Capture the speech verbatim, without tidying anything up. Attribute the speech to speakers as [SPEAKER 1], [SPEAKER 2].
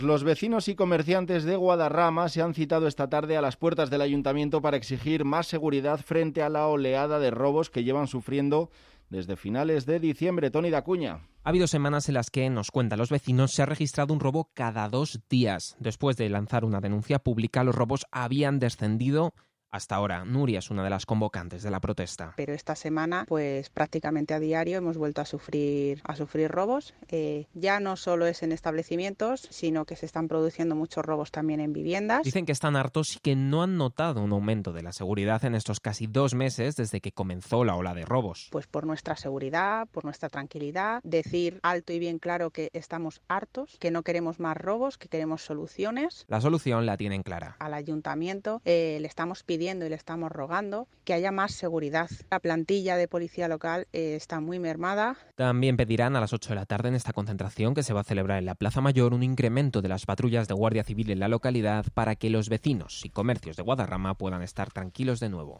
[SPEAKER 1] Los vecinos y comerciantes de Guadarrama se han citado esta tarde a las puertas del ayuntamiento para exigir más seguridad frente a la oleada de robos que llevan sufriendo desde finales de diciembre. Toni Dacuña.
[SPEAKER 2] Ha habido semanas en las que, nos cuentan los vecinos, se ha registrado un robo cada dos días. Después de lanzar una denuncia pública, los robos habían descendido. Hasta ahora, Nuria es una de las convocantes de la protesta.
[SPEAKER 3] Pero esta semana, pues prácticamente a diario hemos vuelto a sufrir a sufrir robos. Eh, ya no solo es en establecimientos, sino que se están produciendo muchos robos también en viviendas.
[SPEAKER 2] Dicen que están hartos y que no han notado un aumento de la seguridad en estos casi dos meses desde que comenzó la ola de robos.
[SPEAKER 3] Pues por nuestra seguridad, por nuestra tranquilidad, decir alto y bien claro que estamos hartos, que no queremos más robos, que queremos soluciones.
[SPEAKER 2] La solución la tienen clara.
[SPEAKER 3] Al ayuntamiento eh, le estamos pidiendo y le estamos rogando que haya más seguridad. La plantilla de policía local eh, está muy mermada.
[SPEAKER 2] También pedirán a las ocho de la tarde en esta concentración que se va a celebrar en la Plaza Mayor un incremento de las patrullas de Guardia Civil en la localidad para que los vecinos y comercios de Guadarrama puedan estar tranquilos de nuevo.